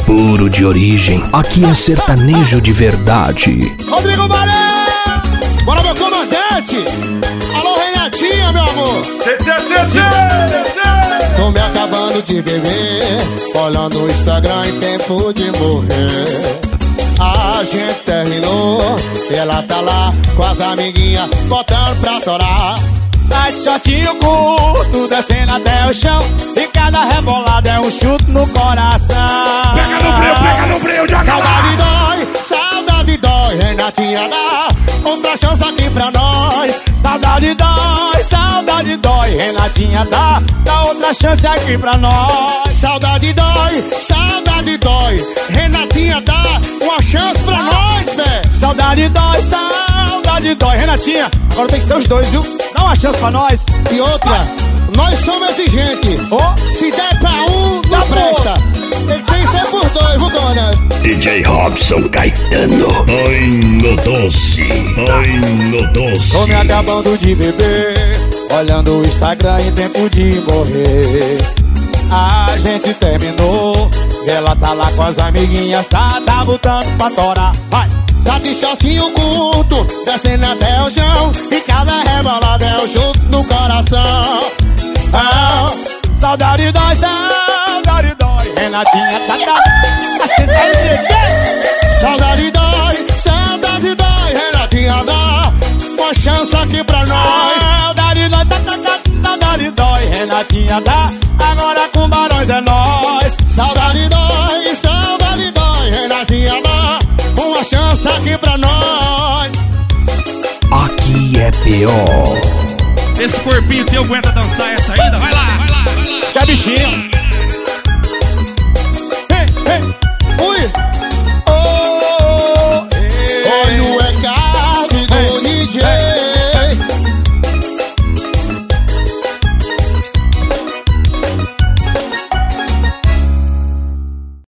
puro de origem. Aqui é sertanejo de verdade. Rodrigo Baré! Bora, meu comandante! Alô, Renatinha, meu amor! Tô me acabando de beber, olhando o Instagram em tempo de morrer. A gente terminou e ela tá lá com as amiguinhas botando pra torar. Tá de shortinho curto, descendo até o chão, e cada rebolada é um chute no coração. Pega no breu, joga lá! Saudade dói, Renatinha dá outra chance aqui pra nós. Saudade dói, Renatinha dá outra chance aqui pra nós. Saudade dói, Renatinha dá uma chance pra nós, vé. Saudade dói, Renatinha. Agora tem que ser os dois, viu? Dá uma chance pra nós. E outra, nós somos exigentes. Se der pra um, não presta. Tem que ser por dois, viu, dona? DJ Robson Caetano. Ai, no doce. Tô me acabando de beber, olhando o Instagram em tempo de morrer. A gente terminou, ela tá lá com as amiguinhas, tá botando pra torar. Vai! Tá de shortinho curto, descendo até o chão, e cada rebolada é um chute no coração. Saudade dói, Renatinha tá. Saudade dói, Renatinha dá uma chance aqui pra nós. Saudade dói, Renatinha dá, agora com Barões é nós. Saudade dói, Renatinha dá uma chance aqui pra nós. Aqui é pior. Esse corpinho teu aguenta dançar essa ainda? Vai lá. Que bichinho.